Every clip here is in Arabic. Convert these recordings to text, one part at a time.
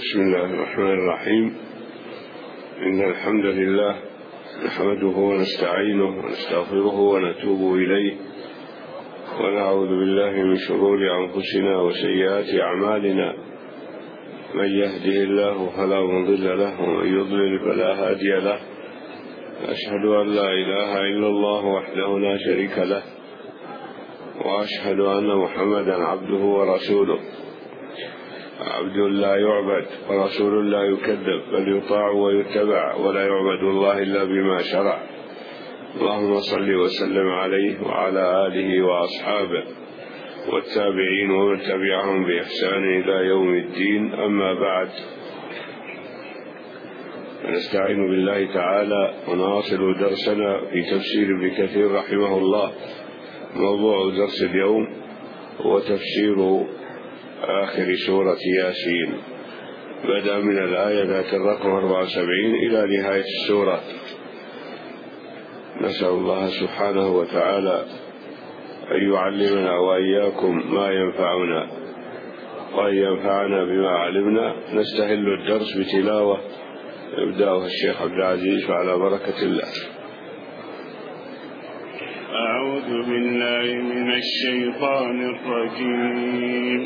بسم الله الرحمن الرحيم. إن الحمد لله نحمده ونستعينه ونستغفره ونتوب إليه، ونعوذ بالله من شرور أنفسنا وسيئات أعمالنا. من يهده الله فلا مضل له، ومن يضلل فلا هادي له. أشهد أن لا إله إلا الله وحده لا شريك له، وأشهد أن محمدا عبده ورسوله، عبد لا يعبد ورسول لا يكذب، بل يطاع ويتبع، ولا يعبد الله إلا بما شرع. اللهم صل وسلم عليه وعلى آله وأصحابه والتابعين ومن تبعهم بإحسان إلى يوم الدين. أما بعد، نستعين بالله تعالى ونواصل درسنا في تفسير ابن كثير رحمه الله. موضوع درس اليوم هو تفسير آخر سورة ياسين، بدأ من الآية ذات الرقم 74 إلى نهاية السورة. نسأل الله سبحانه وتعالى أن يعلمنا وإياكم ما ينفعنا، وأن ينفعنا بما علمنا. نستهل الدرس بتلاوة يبدأها الشيخ عبد العزيز وعلى بركة الله. أعوذ بالله من الشيطان الرجيم.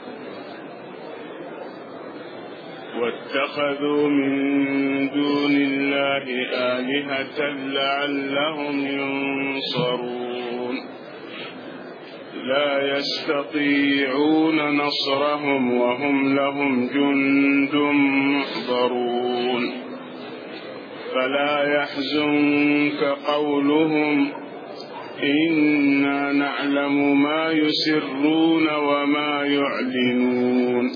واتخذوا من دون الله آلهة لعلهم ينصرون. لا يستطيعون نصرهم وهم لهم جند محضرون. فلا يحزنك قولهم إنا نعلم ما يسرون وما يعلنون.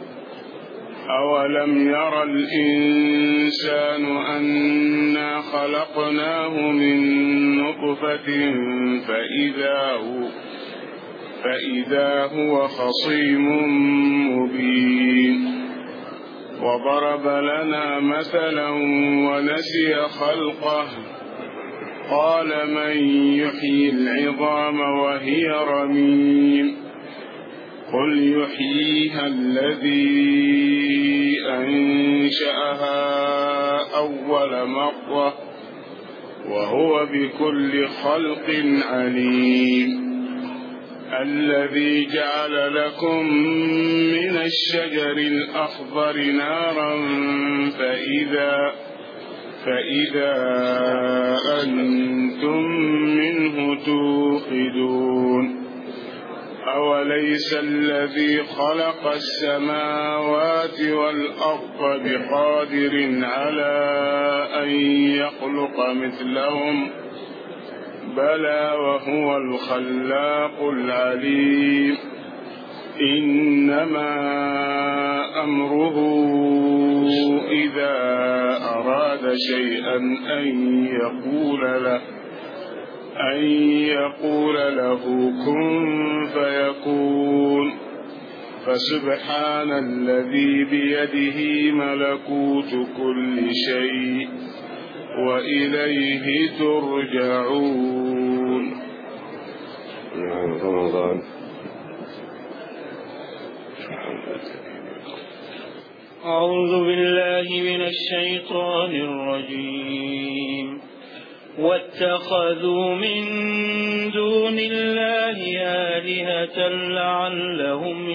أولم ير الإنسان أنا خلقناه من نطفة فإذا هو خصيم مبين. وضرب لنا مثلا ونسي خلقه قال من يحيي العظام وهي رميم. قل يحييها الذي أنشأها أول مرة وهو بكل خلق عليم. الذي جعل لكم من الشجر الأخضر نارا فإذا أنتم منه توقدون. أوليس الذي خلق السماوات والأرض بقادر على أن يخلق مثلهم؟ بلى وهو الخلاق العليم. إنما أمره إذا أراد شيئا أن يقول له كن فيكون. فسبحان الذي بيده ملكوت كل شيء وإليه ترجعون. رمضان. أعوذ بالله من الشيطان الرجيم. واتخذوا من دون الله آلهة لعلهم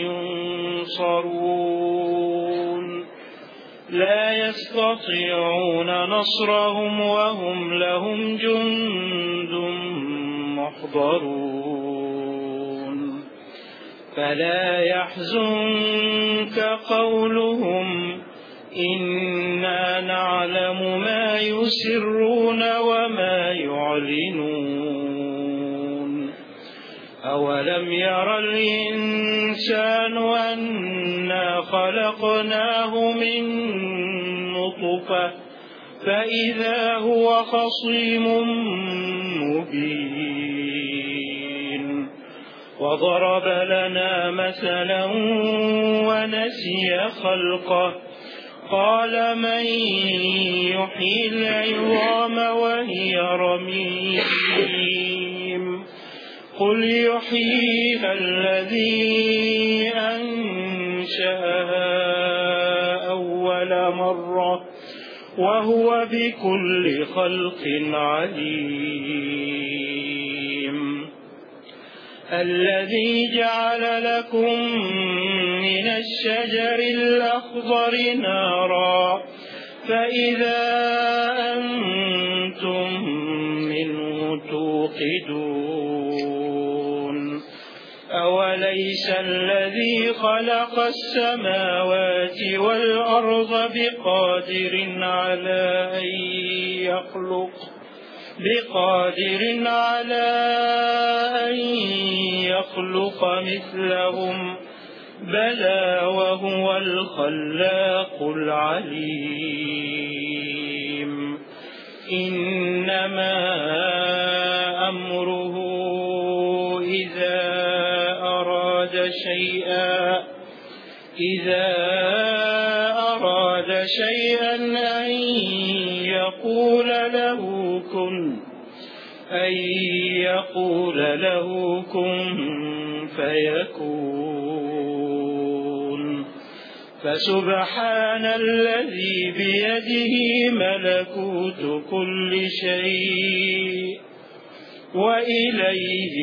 ينصرون. لا يستطيعون نصرهم وهم لهم جند محضرون. فلا يحزنك قولهم إنا نعلم ما يسرون وما يعلنون. أولم ير الإنسان أنا خلقناه من نطفة فإذا هو خصيم مبين. وضرب لنا مثلا ونسي خلقه قال من يحيي العظام وهي رميم. قل يحييها الذي أنشأها وهو بكل خلق عليم. الذي جعل لكم من الشجر الأخضر نارا فإذا أنتم منه توقدون. أوليس الذي خلق السماوات والأرض بقادر على أن يخلق مثلهم؟ بلى وهو الخلاق العليم. إنما أمره إذا أراد شيئا أن يقول له كن فيكون. فسبحان الذي بيده ملكوت كل شيء وإليه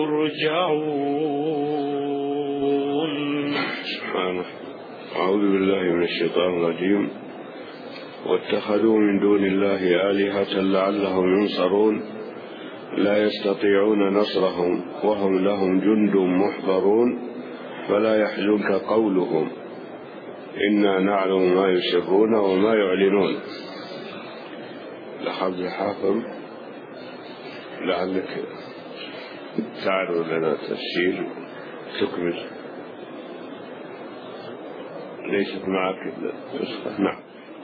ترجعون. سبحانه. أعوذ بالله من الشيطان الرجيم. واتخذوا من دون الله آلهة لعلهم ينصرون لا يستطيعون نصرهم وهم لهم جند محضرون فلا يحزنك قولهم إنا نعلم ما يسرون وما يعلنون. لحظ حافظ لعلك تعرض لنا تفسير تكمل. ليست معك نسخة. نعم.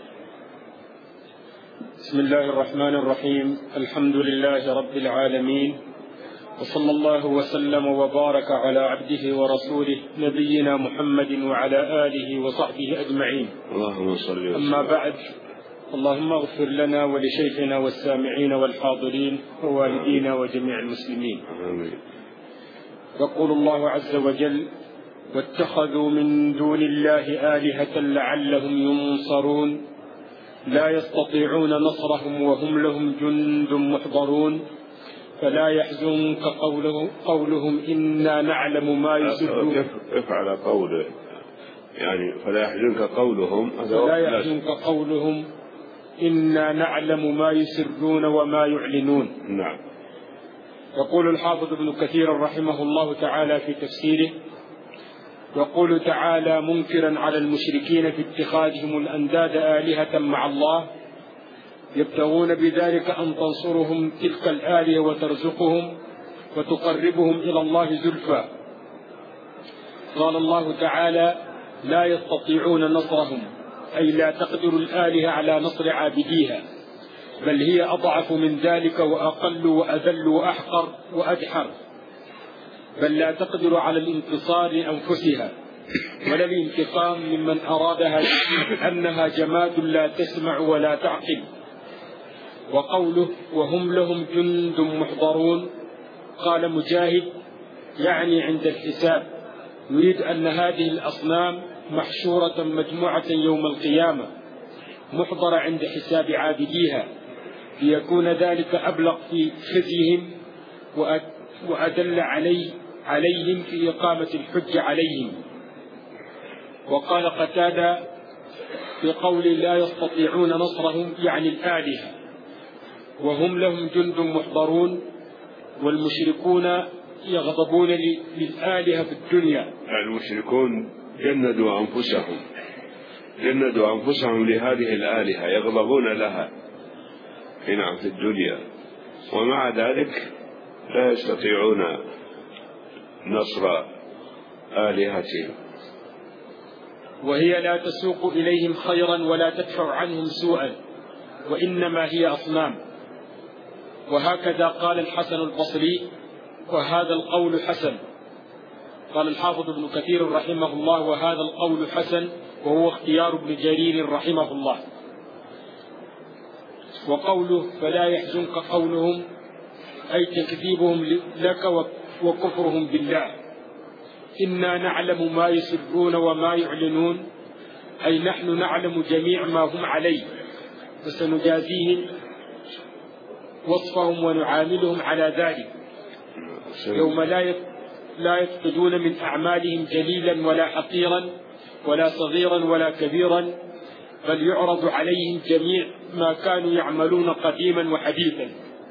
بسم الله الرحمن الرحيم. الحمد لله رب العالمين، وصلى الله وسلم وبارك على عبده ورسوله نبينا محمد وعلى آله وصحبه أجمعين. اللهم صل وسلم. أما بعد، اللهم اغفر لنا ولشيخنا والسامعين والحاضرين ووالدينا وجميع المسلمين. آمين. يقول الله عز وجل: واتخذوا من دون الله آلهة لعلهم ينصرون لا يستطيعون نصرهم وهم لهم جند محضرون فلا يحزنك قولهم إنا نعلم ما يسرون. افعل قوله يعني فلا يحزنك قولهم إنا نعلم ما يسرون وما يعلنون. نعم. يقول الحافظ ابن كثير رحمه الله تعالى في تفسيره: يقول تعالى منكرا على المشركين في اتخاذهم الأنداد آلهة مع الله يبتغون بذلك أن تنصرهم تلك الآلهة وترزقهم وتقربهم إلى الله زلفى. قال الله تعالى: لا يستطيعون نصرهم، أي لا تقدر الآلهة على نصر عابديها، بل هي أضعف من ذلك وأقل وأذل وأحقر وأدحر، بل لا تقدر على الانتصار لأنفسها ولا الانتقام ممن أرادها أنها جماد لا تسمع ولا تعقل. وقوله وهم لهم جند محضرون، قال مجاهد يعني عند الحساب، يريد أن هذه الأصنام محشورة مجموعة يوم القيامة محضرة عند حساب عابديها، ليكون ذلك أبلغ في خزيهم وأدل عليهم في إقامة الحج عليهم. وقال قتادة في قول لا يستطيعون نصرهم يعني الآلهة، وهم لهم جند محضرون، والمشركون يغضبون للآلهة في الدنيا. المشركون جندوا أنفسهم لهذه الآلهة، يغضبون لها هنا في الدنيا، ومع ذلك لا يستطيعون نصر آلهتهم. وهي لا تسوق إليهم خيرا ولا تدفع عنهم سوءا، وإنما هي أصنام. وهكذا قال الحسن البصري، وهذا القول حسن. قال الحافظ ابن كثير رحمه الله: وهذا القول حسن، وهو اختيار ابن جرير رحمه الله. وقوله فلا يحزنك قولهم أي تكذيبهم لك وكفرهم بالله. إنا نعلم ما يسرون وما يعلنون، أي نحن نعلم جميع ما هم عليه، وسنجازيهم وصفهم ونعاملهم على ذلك يوم لا يفقدون من أعمالهم جليلا ولا حقيرا ولا صغيرا ولا كبيرا، بل يعرض عليهم جميع ما كانوا يعملون قديما وحديثا.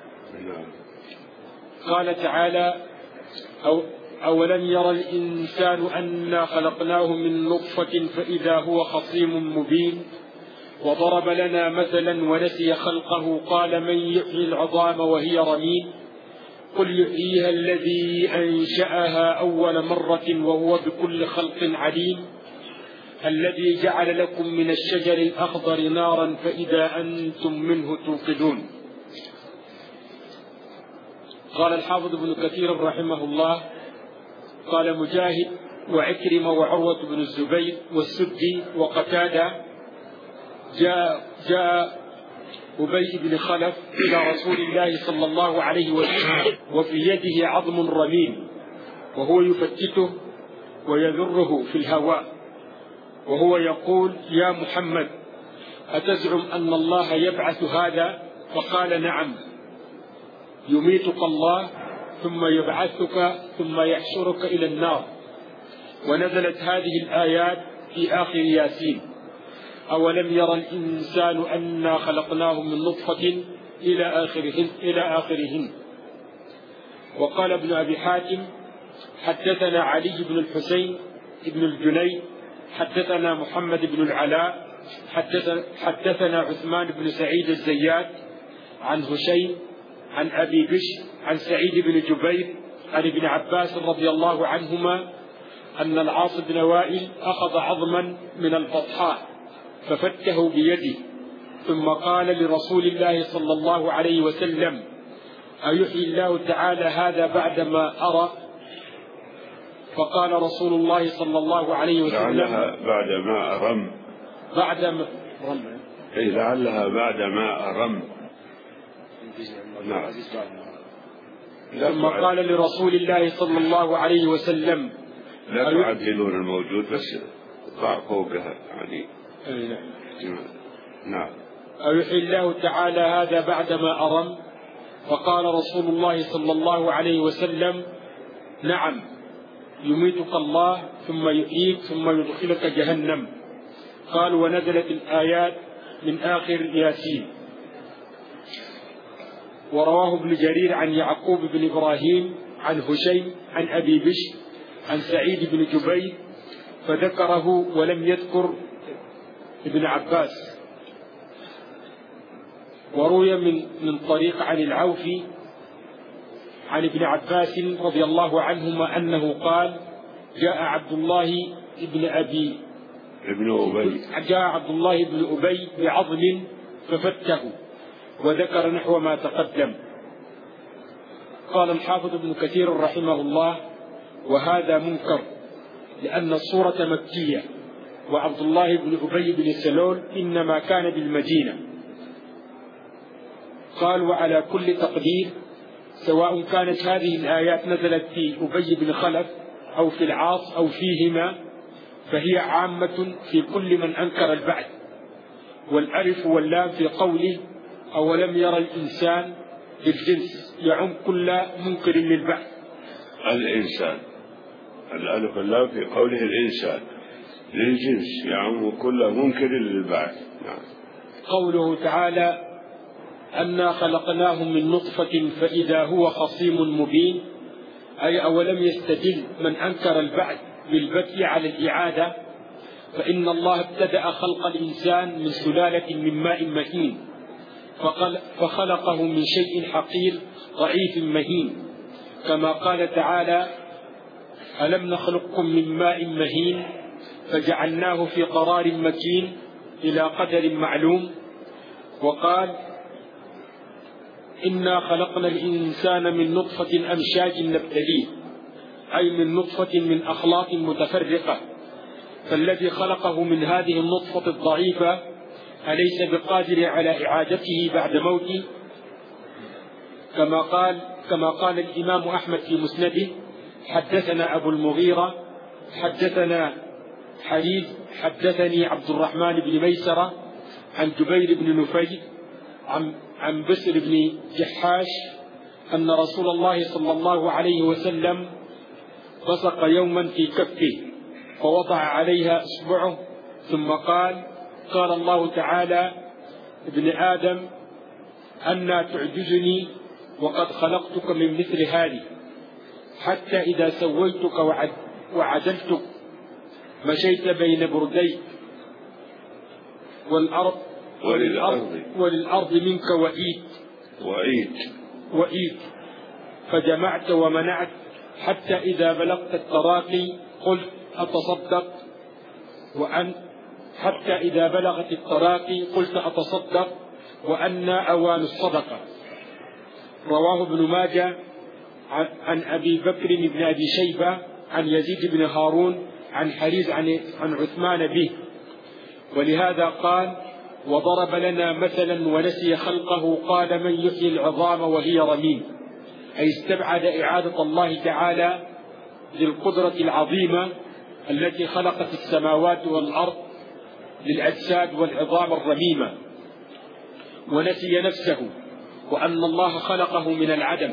قال تعالى: أولم يرى الإنسان أنا خلقناه من نطفة فإذا هو خصيم مبين، وضرب لنا مثلا ونسي خلقه قال من يحيي العظام وهي رميم، قل يحييها الذي أنشأها أول مرة وهو بكل خلق عليم، الذي جعل لكم من الشجر الأخضر نارا فإذا أنتم منه توقدون. قال الحافظ ابن كثير رحمه الله: قال مجاهد وعكرمة وعروة بن الزبير والسدي وقتادة: جاء أبي بن خلف إلى رسول الله صلى الله عليه وسلم وفي يده عظم رميم، وهو يفتته ويذره في الهواء، وهو يقول: يا محمد، أتزعم أن الله يبعث هذا؟ فقال: نعم، يميتك الله ثم يبعثك ثم يحشرك إلى النار. ونزلت هذه الآيات في آخر ياسين: أولم يرى الإنسان أنا خلقناه من نطفة إلى آخرهن. وقال ابن أبي حاتم: حدثنا علي بن الحسين بن الجنيد حدثنا محمد بن العلاء حدثنا عثمان بن سعيد الزيات عن هشيم عن أبي بشر عن سعيد بن جبير عن ابن عباس رضي الله عنهما أن العاص بن وائل أخذ عظما من البطحاء ففته بيده، ثم قال لرسول الله صلى الله عليه وسلم: أيحيي الله تعالى هذا بعدما أرى؟ فقال رسول الله صلى الله عليه وسلم: لعلها بعدما أرم. بعدما رم. أي لعلها بعدما أرم. نعم. ثم قال لرسول الله صلى الله عليه وسلم: لا تعدلون الموجود، بس ضع فوقها يعني. نعم. أيحيي الله تعالى هذا بعدما أرم؟ فقال رسول الله صلى الله عليه وسلم: نعم، يميتك الله ثم يحييك ثم يدخلك جهنم. قال: ونزلت الآيات من آخر ياسين. ورواه ابن جرير عن يعقوب بن إبراهيم عن هشيم عن أبي بشر عن سعيد بن جبير فذكره ولم يذكر ابن عباس. وروي من طريق عن العوفي عن ابن عباس رضي الله عنهما أنه قال: جاء عبد الله بن أبي بعظم ففته، وذكر نحو ما تقدم. قال الحافظ ابن كثير رحمه الله: وهذا منكر، لأن الصورة مكية، وعبد الله بن أبي بن سلول إنما كان بالمدينة. قال: وعلى كل تقدير، سواء كانت هذه الآيات نزلت في أبي بن خلف أو في العاص أو فيهما، فهي عامة في كل من أنكر البعث. والألف واللام في قوله أولم يرى الإنسان بالجنس يعم كل منكر للبعث. الإنسان، الألف واللام في قوله الإنسان للجنس يعم كل منكر للبعث. نعم. قوله تعالى: أنا خلقناهم من نطفة فإذا هو خصيم مبين، أي أولم يستدل من أنكر البعث بالبكي على الإعادة، فإن الله ابتدأ خلق الإنسان من سلالة من ماء مهين، فخلقه من شيء حقير ضعيف مهين، كما قال تعالى: ألم نخلقكم من ماء مهين فجعلناه في قرار مكين إلى قدر معلوم. وقال: إنا خلقنا الإنسان من نطفة أمشاج نبتليه، أي من نطفة من أخلاق متفرقة، فالذي خلقه من هذه النطفة الضعيفة أليس بقادر على إعادته بعد موته؟ كما قال الإمام أحمد في مسنده: حدثنا أبو المغيرة حدثنا حديث حدثني عبد الرحمن بن ميسرة عن جبير بن نفيل عن بسر بن جحاش أن رسول الله صلى الله عليه وسلم بصق يوما في كفه فوضع عليها إصبعه ثم قال الله تعالى: ابن آدم أنى تعجزني وقد خلقتك من مثل هذه، حتى إذا سويتك وعدلتك مشيت بين برديك وللأرض منك وإيت فجمعت ومنعت، حتى إذا بلغت التراقي قلت أتصدق وأنى أوان الصدقة. رواه ابن ماجه عن أبي بكر بن أبي شيبة عن يزيد بن هارون عن حريز عن عثمان به. ولهذا قال: وضرب لنا مثلا ونسي خلقه قال: من يحيي العظام وهي رميم، أي استبعد إعادة الله تعالى للقدرة العظيمة التي خلقت السماوات والأرض للأجساد والعظام الرميمة، ونسي نفسه وأن الله خلقه من العدم،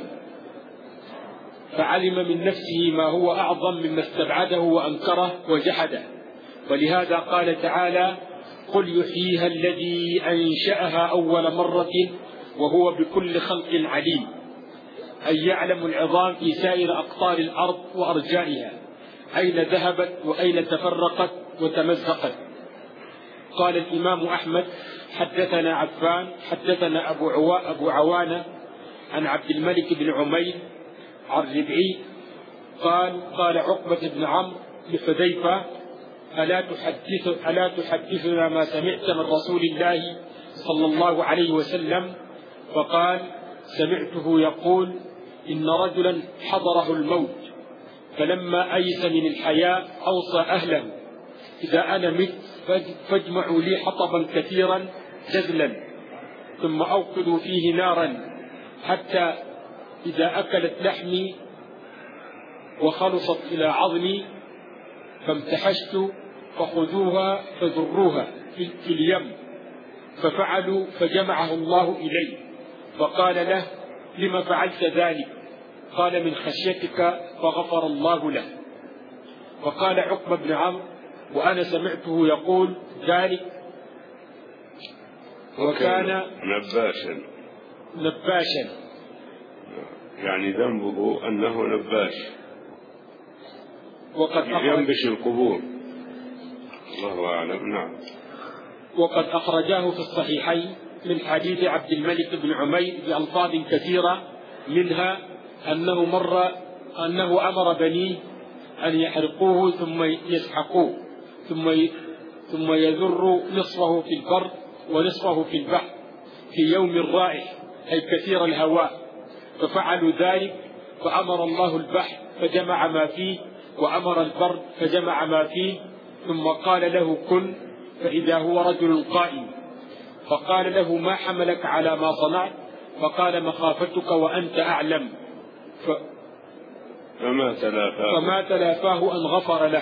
فعلم من نفسه ما هو أعظم مما استبعده وأنكره وجحده. ولهذا قال تعالى: قل يحييها الذي أنشأها أول مرة وهو بكل خلق عليم، أي يعلم العظام في سائر أقطار الأرض وأرجائها أين ذهبت وأين تفرقت وتمزقت. قال الإمام أحمد: حدثنا عفان حدثنا أبو عوانة عن عبد الملك بن عمير عن ربعي قال عقبة بن عمرو لحذيفة: ألا تحدثنا ما سمعت من رسول الله صلى الله عليه وسلم؟ فقال: سمعته يقول: إن رجلا حضره الموت فلما أيس من الحياة أوصى أهله: إذا أنا مت فاجمعوا لي حطبا كثيرا جزلا ثم أوقدوا فيه نارا حتى إذا أكلت لحمي وخلصت إلى عظمي فامتحشت فخذوها فذروها في اليم. ففعلوا فجمعه الله إليه فقال له: لما فعلت ذلك؟ قال: من خشيتك، فغفر الله له. فقال عقبة بن عمرو: وأنا سمعته يقول ذلك وكان نباشا، يعني ذنبه أنه نباش ينبش القبور، الله أعلم. نعم. وقد أخرجاه في الصحيحين من حديث عبد الملك بن عمير بألفاظ كثيرة، منها أنه أمر بنيه أن يحرقوه ثم يسحقوه ثم يذر نصفه في البر ونصفه في البحر في يوم رائح، أي كثير الهواء. ففعلوا ذلك، فأمر الله البحر فجمع ما فيه، وأمر البر فجمع ما فيه، ثم قال له: كن، فإذا هو رجل قائم. فقال له: ما حملك على ما صنعت؟ فقال: مخافتك وأنت أعلم. فما تلافاه أن غفر له.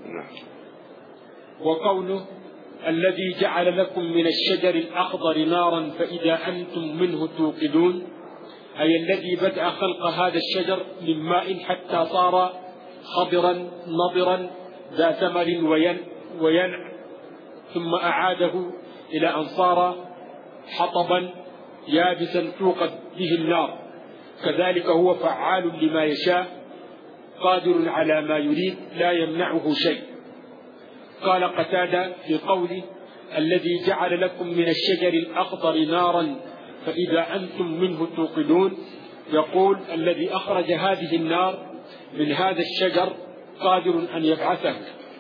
وقوله: الذي جعل لكم من الشجر الأخضر نارا فإذا أنتم منه توقدون، أي الذي بدأ خلق هذا الشجر من ماء حتى صار خضرا نضرا ذا ثمر وينع، ثم أعاده إلى أن صار حطبا يابسا توقد به النار. كذلك هو فعال لما يشاء قادر على ما يريد لا يمنعه شيء. قال قتادة في قوله: الذي جعل لكم من الشجر الأخضر نارا فإذا أنتم منه توقدون، يقول: الذي أخرج هذه النار من هذا الشجر قادر أن يبعثه.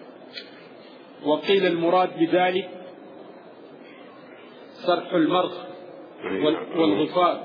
وقيل المراد بذلك سرح المرخ والغفار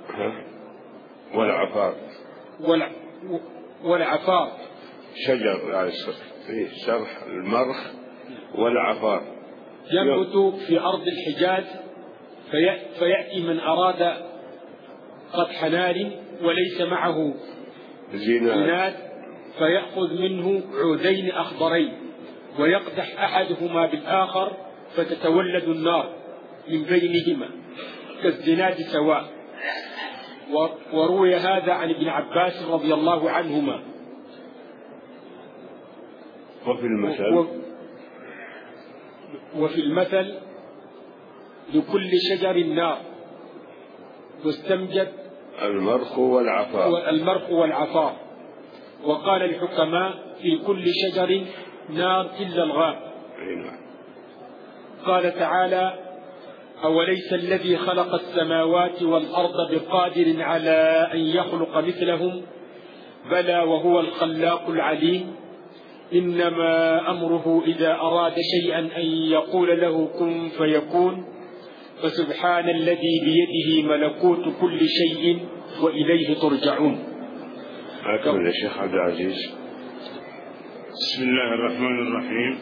والعفار شجر سرح المرخ والعفار ينبت في أرض الحجاز، فيأتي من أراد قدح نار وليس معه زناد فيأخذ منه عودين أخضرين ويقدح أحدهما بالآخر فتتولد النار، من بينهما كالزناد سواء. وروي هذا عن ابن عباس رضي الله عنهما. وفي المثل لكل شجر نار واستمجد المرخ والعفار. وقال الحكماء في كل شجر نار إلا الغاب. قال تعالى: أوليس الذي خلق السماوات والأرض بقادر على أن يخلق مثلهم؟ بلى وهو الخلاق العليم. إنما أمره إذا أراد شيئا أن يقول له كن فيكون. فسبحان الذي بيده ملكوت كل شيء وإليه ترجعون. أكمل يا شيخ عبد العزيز. بسم الله الرحمن الرحيم.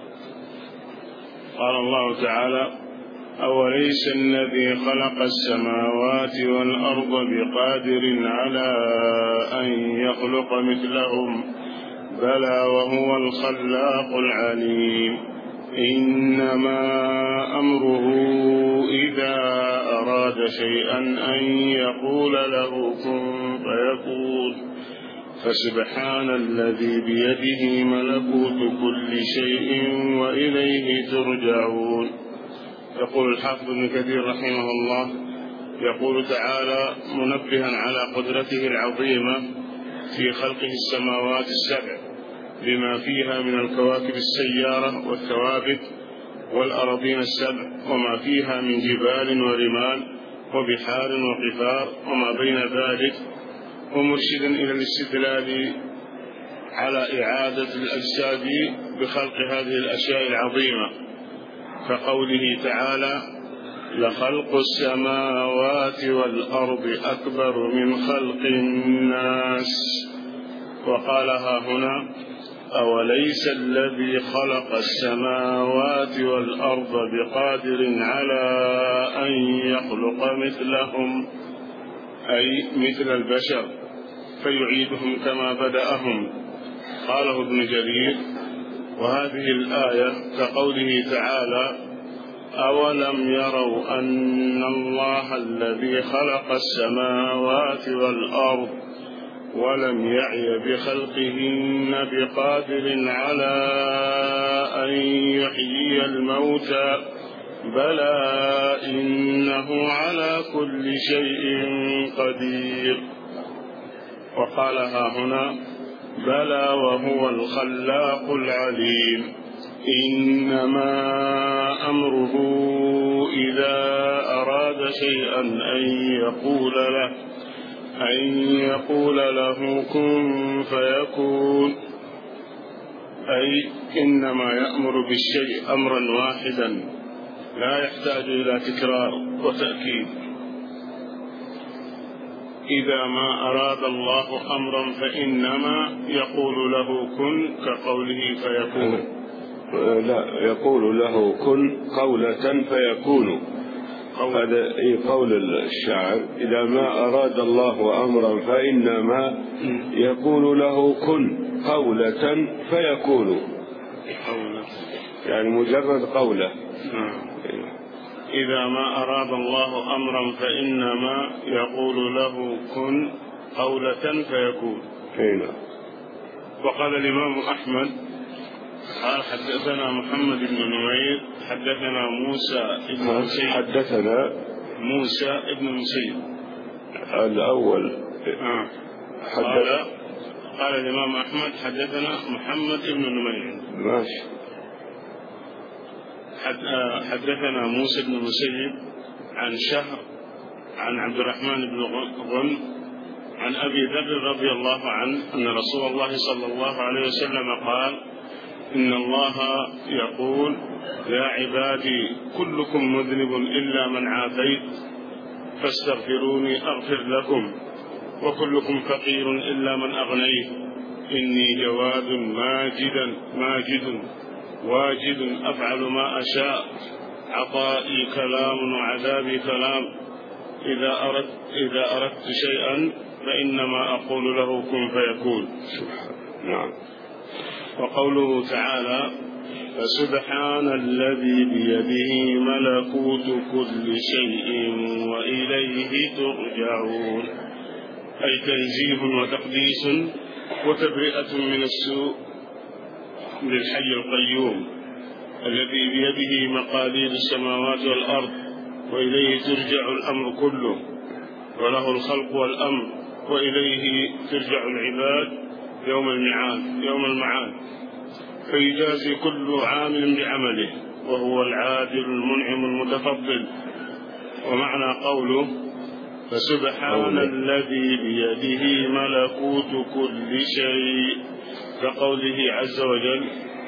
قال الله تعالى: أوليس الذي خلق السماوات والأرض بقادر على أن يخلق مثلهم؟ بلى وهو الخلاق العليم. إنما أمره إذا أراد شيئا أن يقول له كن فيكون. فسبحان الذي بيده ملكوت كل شيء وإليه ترجعون. يقول الحافظ ابن كثير رحمه الله: يقول تعالى منبها على قدرته العظيمة في خلقه السماوات السبع بما فيها من الكواكب السيارة والثوابت، والأراضين السبع وما فيها من جبال ورمال وبحار وقفار وما بين ذلك، ومرشدا إلى الاستدلال على إعادة الأجساد بخلق هذه الأشياء العظيمة، كقوله تعالى: لخلق السماوات والأرض أكبر من خلق الناس. وقالها هنا: أوليس الذي خلق السماوات والأرض بقادر على أن يخلق مثلهم، أي مثل البشر، فيعيدهم كما بدأهم. قاله ابن جرير: وهذه الآية كقوله تعالى: أولم يروا أن الله الذي خلق السماوات والأرض ولم يعي بخلقهن بقادر على أن يحيي الموتى، بلى إنه على كل شيء قدير. وقالها هنا: بلى وهو الخلاق العليم. إنما أمره إذا أراد شيئا أن يقول له كن فيكون، أي إنما يأمر بالشيء أمرا واحدا لا يحتاج إلى تكرار وتأكيد. إذا ما أراد الله أمرا فإنما يقول له كن، كقوله فيكون. لا، يقول له كن قولة فيكون. هذا قول الشاعر: إذا ما أراد الله أمرا فإنما يقول له كن قولة فيكون، يعني مجرد قولة. إذا ما أراد الله أمرا فإنما يقول له كن قولة فيكون. وقال الإمام أحمد قال: حدثنا محمد بن نمير حدثنا موسى بن مسيب. حدثنا موسى بن مسيب الأول. قال الإمام أحمد: حدثنا محمد بن نمير. ماشي. حدثنا موسى بن مسيب عن شهر عن عبد الرحمن بن غنم عن أبي ذر رضي الله عنه أن رسول الله صلى الله عليه وسلم قال: إن الله يقول: يا عبادي كلكم مذنب إلا من عافيت فاستغفروني أغفر لكم، وكلكم فقير إلا من أغنيت، إني جواد ماجد واجد أفعل ما أشاء، عطائي كلام وعذابي كلام، إذا أردت شيئا فإنما أقول له كن فيكون. نعم. وقوله تعالى: فسبحان الذي بيده ملكوت كل شيء وإليه ترجعون، أي تنزيه وتقديس وتبرئة من السوء للحي القيوم الذي بيده مقاليد السماوات والأرض، وإليه ترجع الأمر كله، وله الخلق والأمر، وإليه ترجع العباد يوم المعاد، فيجازي كل عامل بعمله، وهو العادل المنعم المتفضل. ومعنى قوله فسبحان الذي بيده ملكوت كل شيء كقوله عز وجل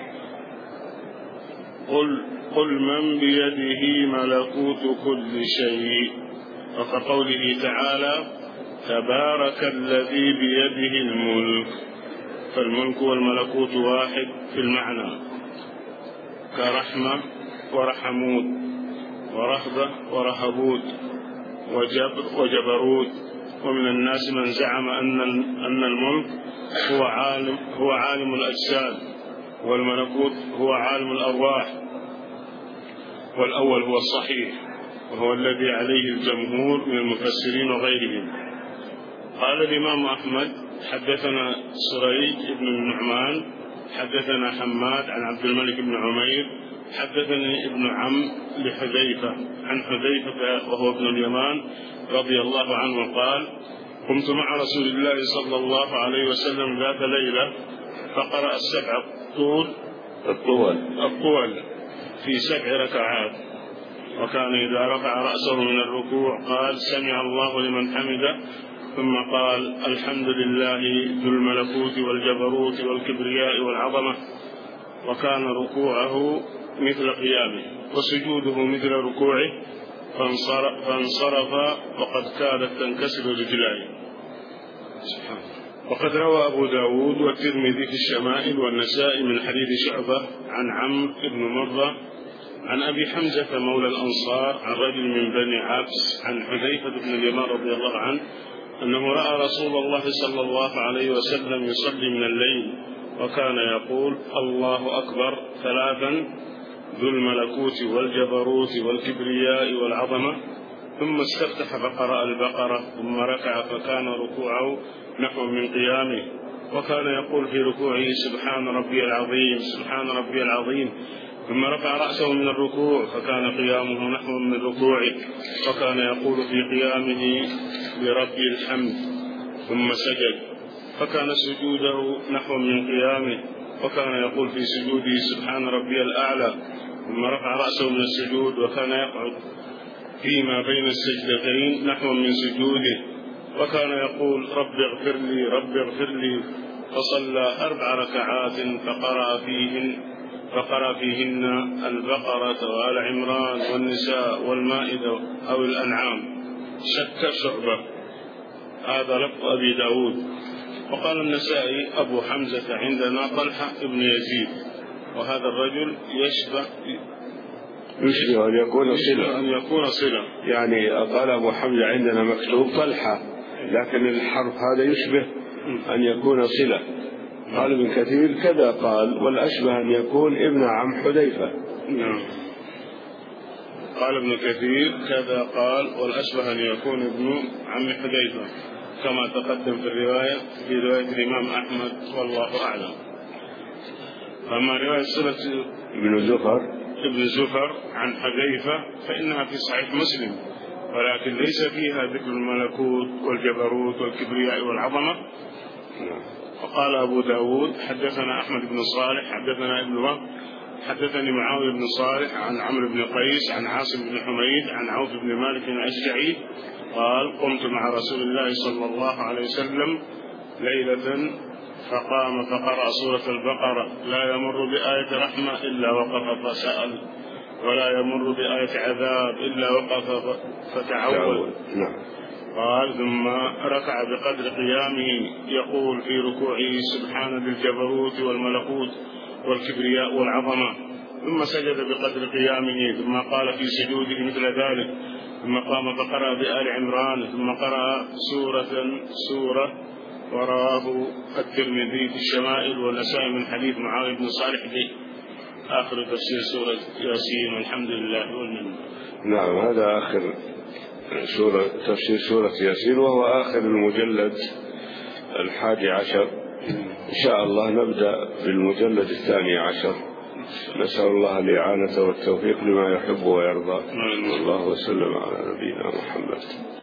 قل من بيده ملكوت كل شيء، وكقوله تعالى تبارك الذي بيده الملك، فالملك والملكوت واحد في المعنى، كرحمة ورحمود، ورهبة ورهبود، وجبروت. ومن الناس من زعم أن الملك هو عالم الأجساد، والملكوت هو عالم الأرواح، والأول هو الصحيح، وهو الذي عليه الجمهور من المفسرين وغيرهم. قال الإمام أحمد حدثنا سريج بن النعمان حدثنا حماد عن عبد الملك بن عمير حدثني ابن عم لحذيفة عن حذيفة وهو ابن اليمان رضي الله عنه قال قمت مع رسول الله صلى الله عليه وسلم ذات ليلة فقرأ السبع الطول في 7 ركعات، وكان إذا رفع رأسه من الركوع قال سمع الله لمن حمده، ثم قال الحمد لله ذو الملكوت والجبروت والكبرياء والعظمة، وكان ركوعه مثل قيامه وسجوده مثل ركوعه، فانصرف وقد كادت تنكسر رجلاه. وقد روى أبو داود والترمذي في الشمائل والنسائي من حديث شعبة عن عمرو بن مرة عن أبي حمزة مولى الأنصار عن رجل من بني عبس عن حذيفة بن اليمان رضي الله عنه أنه رأى رسول الله صلى الله عليه وسلم يصلي من الليل، وكان يقول الله أكبر 3 ذو الملكوت والجبروت والكبرياء والعظمة، ثم استفتح فقرأ البقرة، ثم ركع فكان ركوعه نحو من قيامه، وكان يقول في ركوعه سبحان ربي العظيم سبحان ربي العظيم، ثم رفع رأسه من الركوع فكان قيامه نحو من ركوعه، وكان يقول في قيامه لربي الحمد، ثم سجد فكان سجوده نحو من قيامه، وكان يقول في سجوده سبحان ربي الأعلى، ثم رفع رأسه من السجود وكان يقعد فيما بين السجدتين نحو من سجوده، وكان يقول رب اغفر لي رب اغفر لي، فصلى 4 ركعات فقرأ فيهن البقرة وآل عمران والنساء والمائدة أو الأنعام. شك شعبة. هذا لفظ أبي داود. وقال النسائي أبو حمزة عندنا طلحة ابن يزيد، وهذا الرجل يشبه أن يكون صلة. يعني قال أبو حمزة عندنا مكتوب طلحة، لكن الحرف هذا يشبه أن يكون صلة. قال ابن كثير كذا قال، والأشبه أن يكون ابن عم حذيفة. نعم. قال ابن كثير كذا قال والأشبه أن يكون ابن عم حذيفة، كما تقدم في رواية الإمام أحمد، والله أعلم. فأما رواية صلة ابن زفر عن حذيفة فإنها في صحيح مسلم، ولكن ليس فيها ذكر الملكوت والجبروت والكبرياء والعظمة. وقال أبو داود حدثنا أحمد بن صالح حدثنا ابن وهب حدثني معاوية بن صالح عن عمرو بن قيس عن عاصم بن حميد عن عوف بن مالك الأشجعي قال قمت مع رسول الله صلى الله عليه وسلم ليلة فقام فقرأ سورة البقرة، لا يمر بآية رحمة إلا وقف فسأل، ولا يمر بآية عذاب إلا وقف فتعوذ. قال ثم ركع بقدر قيامه يقول في ركوعه سبحان ذي الجبروت والملكوت والكبرياء والعظمة، ثم سجد بقدر قيامه، ثم قال في سجوده مثل ذلك، ثم قام فقرأ بآل عمران، ثم قرأ سورة ورواه الترمذي في الشمائل والنسائي من حديث معاوية بن صالح به. آخر تفسير سورة ياسين، والحمد لله والمنة. نعم، هذا آخر تفسير سورة ياسين، وهو آخر المجلد 11. إن شاء الله نبدأ بالمجلد 12. نسأل الله الإعانة والتوفيق لما يحب ويرضى. الله وسلم على نبينا محمد.